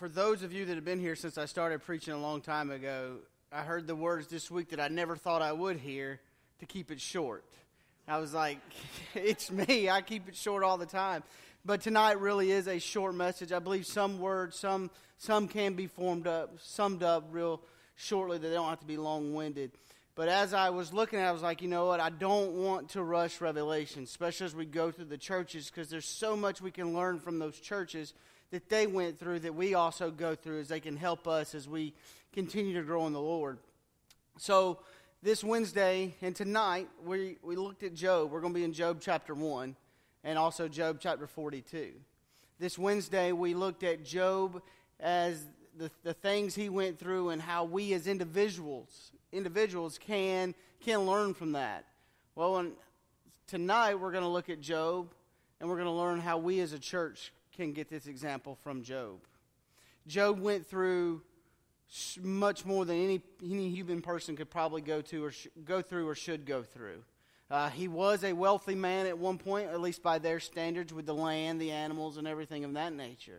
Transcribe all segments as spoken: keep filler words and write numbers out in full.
for those of you that have been here since I started preaching a long time ago, I heard the words this week that I never thought I would hear, to keep it short. I was like, it's me. I keep it short all the time. But tonight really is a short message. I believe some words, some some can be formed up, summed up real shortly, that they don't have to be long-winded. But as I was looking at it, I was like, you know what? I don't want to rush Revelation, especially as we go through the churches, because there's so much we can learn from those churches that they went through that we also go through, as they can help us as we continue to grow in the Lord. So this Wednesday and tonight, we, we looked at Job. We're going to be in Job chapter one and also Job chapter forty-two. This Wednesday, we looked at Job as the, the things he went through and how we as individuals individuals can can learn from that. Well, and tonight we're going to look at Job, and we're going to learn how we as a church can get this example from Job. Job went through much more than any, any human person could probably go to or sh- go through or should go through. Uh, he was a wealthy man at one point, at least by their standards, with the land, the animals, and everything of that nature.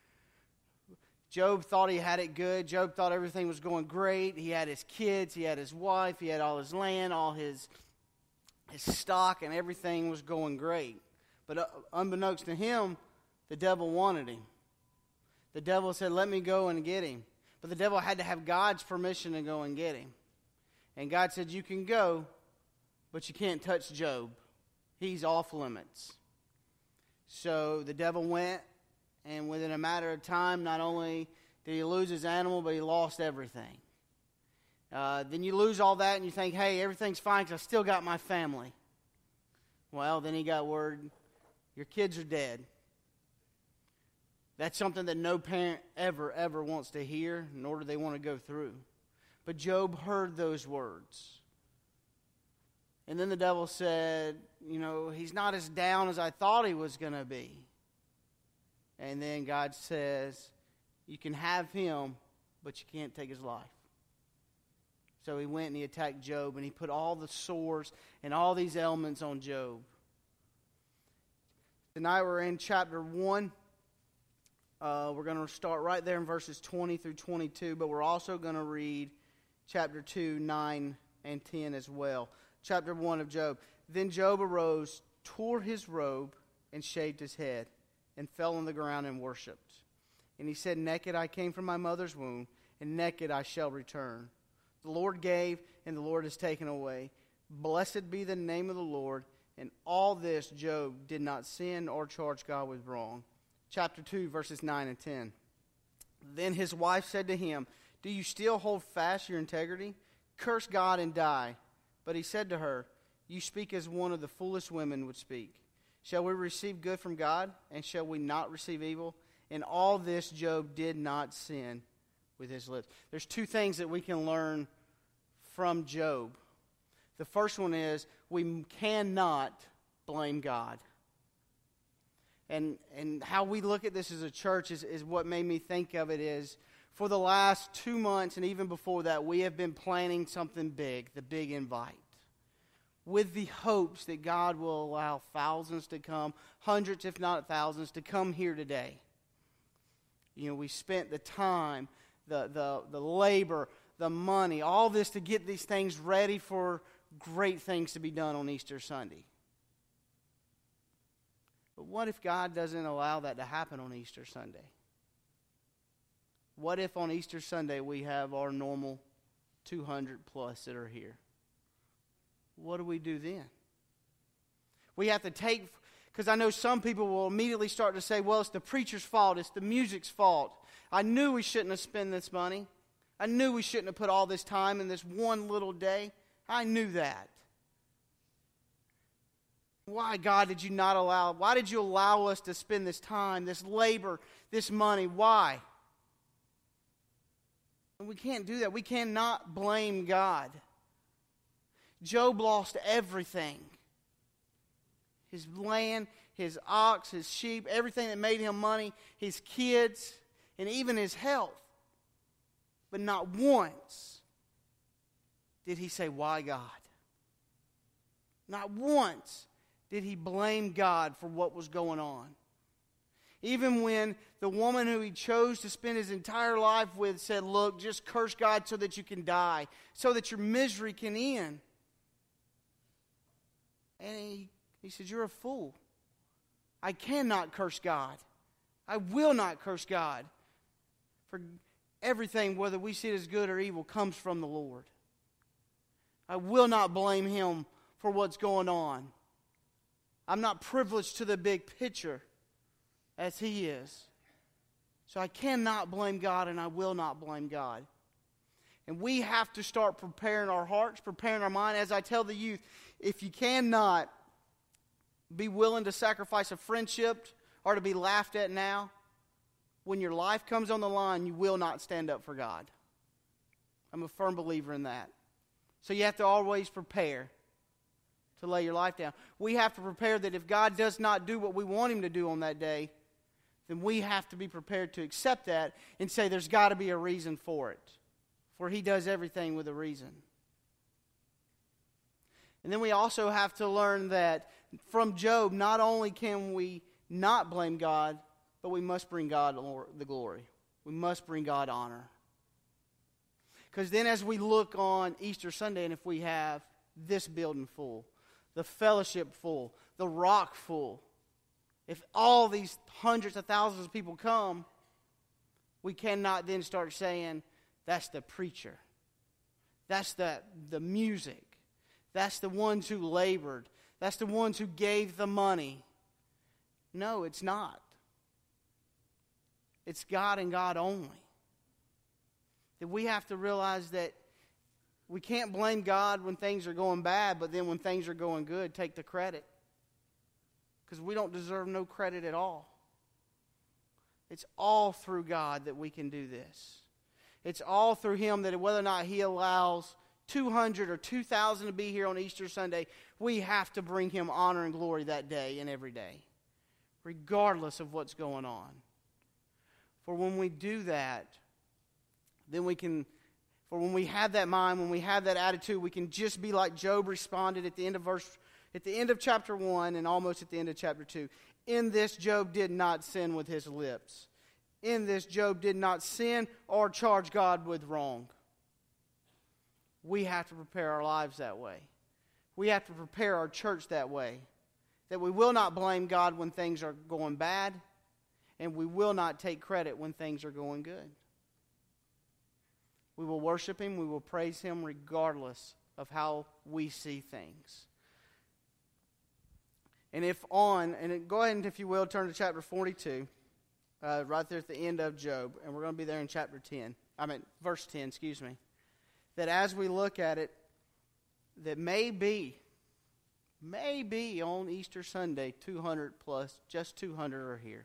Job thought he had it good. Job thought everything was going great. He had his kids, he had his wife, he had all his land, all his his stock, and everything was going great. But uh, unbeknownst to him, the devil wanted him. The devil said, let me go and get him. But the devil had to have God's permission to go and get him. And God said, you can go, but you can't touch Job. He's off limits. So the devil went. And within a matter of time, not only did he lose his animal, but he lost everything. Uh, then you lose all that and you think, hey, everything's fine because I still got my family. Well, then he got word, your kids are dead. That's something that no parent ever, ever wants to hear, nor do they want to go through. But Job heard those words. And then the devil said, you know, he's not as down as I thought he was going to be. And then God says, you can have him, but you can't take his life. So he went and he attacked Job, and he put all the sores and all these ailments on Job. Tonight we're in chapter one. Uh, we're going to start right there in verses twenty through twenty-two, but we're also going to read chapter two, nine, and ten as well. Chapter one of Job. Then Job arose, tore his robe, and shaved his head, and fell on the ground and worshipped. And he said, naked I came from my mother's womb, and naked I shall return. The Lord gave, and the Lord has taken away. Blessed be the name of the Lord. And all this Job did not sin or charge God with wrong. Chapter two, verses nine and ten. Then his wife said to him, do you still hold fast your integrity? Curse God and die. But he said to her, you speak as one of the foolish women would speak. Shall we receive good from God, and shall we not receive evil? In all this, Job did not sin with his lips. There's two things that we can learn from Job. The first one is we cannot blame God. And and how we look at this as a church is, is what made me think of it is, for the last two months and even before that, we have been planning something big, the Big Invite, with the hopes that God will allow thousands to come, hundreds if not thousands, to come here today. You know, we spent the time, the, the, the labor, the money, all this to get these things ready for great things to be done on Easter Sunday. But what if God doesn't allow that to happen on Easter Sunday? What if on Easter Sunday we have our normal two hundred plus that are here? What do we do then? We have to take, because I know some people will immediately start to say, well, it's the preacher's fault, it's the music's fault. I knew we shouldn't have spent this money. I knew we shouldn't have put all this time in this one little day. I knew that. Why, God, did you not allow, why did you allow us to spend this time, this labor, this money? Why? We can't do that. We cannot blame God. Job lost everything. His land, his ox, his sheep, everything that made him money, his kids, and even his health. But not once did he say, why God? Not once did he blame God for what was going on. Even when the woman who he chose to spend his entire life with said, look, just curse God so that you can die, so that your misery can end. And he, he said, you're a fool. I cannot curse God. I will not curse God. For everything, whether we see it as good or evil, comes from the Lord. I will not blame him for what's going on. I'm not privileged to the big picture as he is. So I cannot blame God, and I will not blame God. And we have to start preparing our hearts, preparing our mind. As I tell the youth, if you cannot be willing to sacrifice a friendship or to be laughed at now, when your life comes on the line, you will not stand up for God. I'm a firm believer in that. So you have to always prepare to lay your life down. We have to prepare that if God does not do what we want him to do on that day, then we have to be prepared to accept that and say there's got to be a reason for it. For he does everything with a reason. And then we also have to learn that from Job, not only can we not blame God, but we must bring God the glory. We must bring God honor. Because then as we look on Easter Sunday, and if we have this building full, the fellowship full, the rock full, if all these hundreds of thousands of people come, we cannot then start saying, that's the preacher. That's the, the music. That's the ones who labored. That's the ones who gave the money. No, it's not. It's God and God only. That we have to realize that we can't blame God when things are going bad, but then when things are going good, take the credit. Because we don't deserve no credit at all. It's all through God that we can do this. It's all through him that whether or not he allows two hundred or two thousand to be here on Easter Sunday, we have to bring him honor and glory that day and every day, regardless of what's going on. For when we do that, then we can, for when we have that mind, when we have that attitude, we can just be like Job responded at the end of verse, at the end of chapter one and almost at the end of chapter two. In this, Job did not sin with his lips. In this, Job did not sin or charge God with wrong. We have to prepare our lives that way. We have to prepare our church that way. That we will not blame God when things are going bad, and we will not take credit when things are going good. We will worship him, we will praise him regardless of how we see things. And if on, and go ahead and if you will, turn to chapter forty-two, uh, right there at the end of Job, and we're going to be there in chapter ten. I mean, verse ten, excuse me. That as we look at it, that maybe, maybe on Easter Sunday, two hundred plus, just two hundred are here.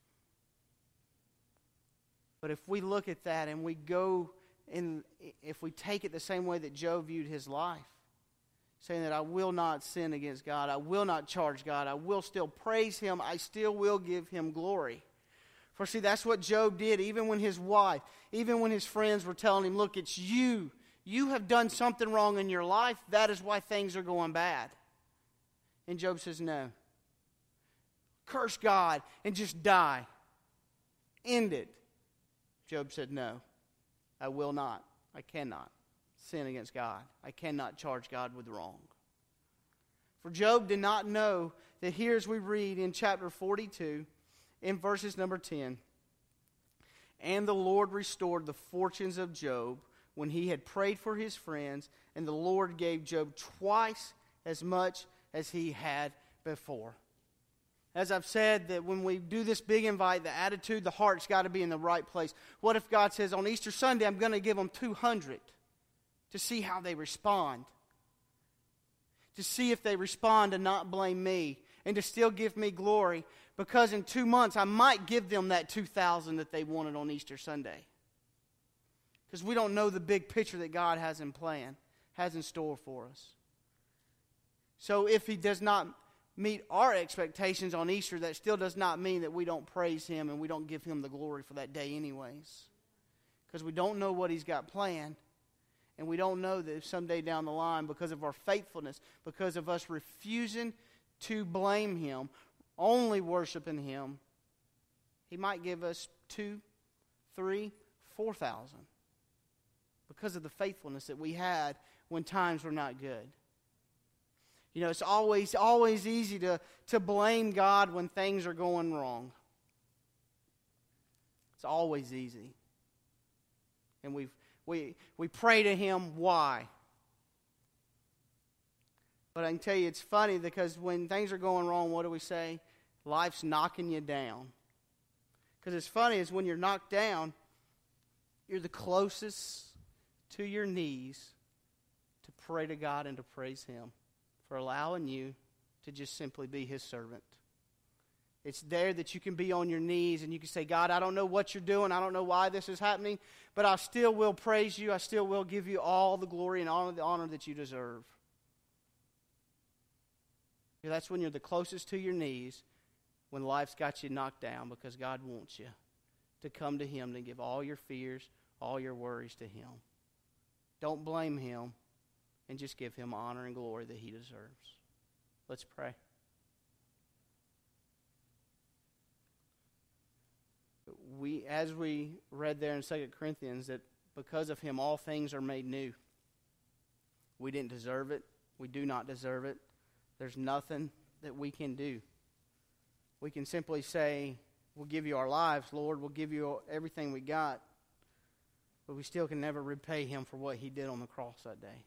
But if we look at that and we go, in, if we take it the same way that Job viewed his life, saying that I will not sin against God, I will not charge God, I will still praise him, I still will give him glory. For see, that's what Job did, even when his wife, even when his friends were telling him, look, it's you. You have done something wrong in your life. That is why things are going bad. And Job says, no. Curse God and just die. End it. Job said, no, I will not. I cannot sin against God. I cannot charge God with wrong. For Job did not know that here as we read in chapter forty-two, in verses number ten, and the Lord restored the fortunes of Job when he had prayed for his friends, and the Lord gave Job twice as much as he had before. As I've said, that when we do this big invite, the attitude, the heart's got to be in the right place. What if God says, on Easter Sunday, I'm going to give them two hundred to see how they respond? To see if they respond to not blame me and to still give me glory, because in two months I might give them that two thousand that they wanted on Easter Sunday. Because we don't know the big picture that God has in plan, has in store for us. So if he does not meet our expectations on Easter, that still does not mean that we don't praise him and we don't give him the glory for that day anyways. Because we don't know what he's got planned. And we don't know that if someday down the line, because of our faithfulness, because of us refusing to blame him, only worshiping him, He might give us two, three, four thousand because of the faithfulness that we had when times were not good. You know, it's always always easy to, to blame God when things are going wrong. It's always easy. And we we we pray to Him, why? But I can tell you it's funny because when things are going wrong, what do we say? Life's knocking you down. Because it's funny is when you're knocked down, you're the closest to your knees to pray to God and to praise Him for allowing you to just simply be His servant. It's there that you can be on your knees and you can say, God, I don't know what you're doing. I don't know why this is happening, but I still will praise you. I still will give you all the glory and all the honor that you deserve. That's when you're the closest to your knees, when life's got you knocked down, because God wants you to come to Him and give all your fears, all your worries to Him. Don't blame Him, and just give Him honor and glory that He deserves. Let's pray. We, as we read there in Second Corinthians, that because of Him all things are made new. We didn't deserve it. We do not deserve it. There's nothing that we can do. We can simply say, we'll give you our lives, Lord. We'll give you everything we got. But we still can never repay Him for what He did on the cross that day.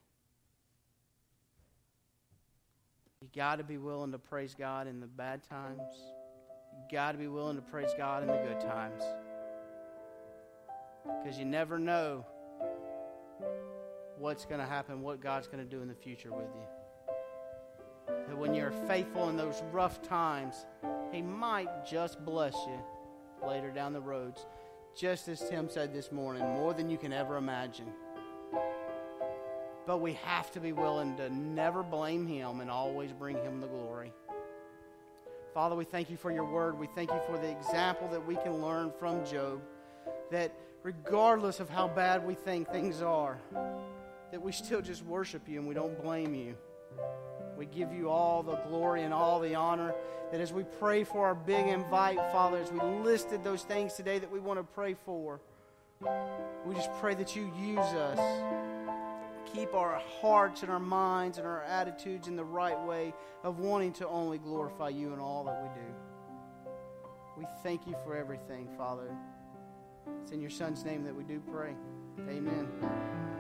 You got to be willing to praise God in the bad times. You got to be willing to praise God in the good times. Because you never know what's going to happen, what God's going to do in the future with you. That when you're faithful in those rough times, He might just bless you later down the roads. Just as Tim said this morning, more than you can ever imagine. But we have to be willing to never blame Him and always bring Him the glory. Father, we thank You for Your word. We thank You for the example that we can learn from Job. That regardless of how bad we think things are, that we still just worship You and we don't blame You. We give You all the glory and all the honor. That as we pray for our big invite, Father, as we listed those things today that we want to pray for, we just pray that You use us. Keep our hearts and our minds and our attitudes in the right way of wanting to only glorify You in all that we do. We thank You for everything, Father. It's in Your Son's name that we do pray. Amen.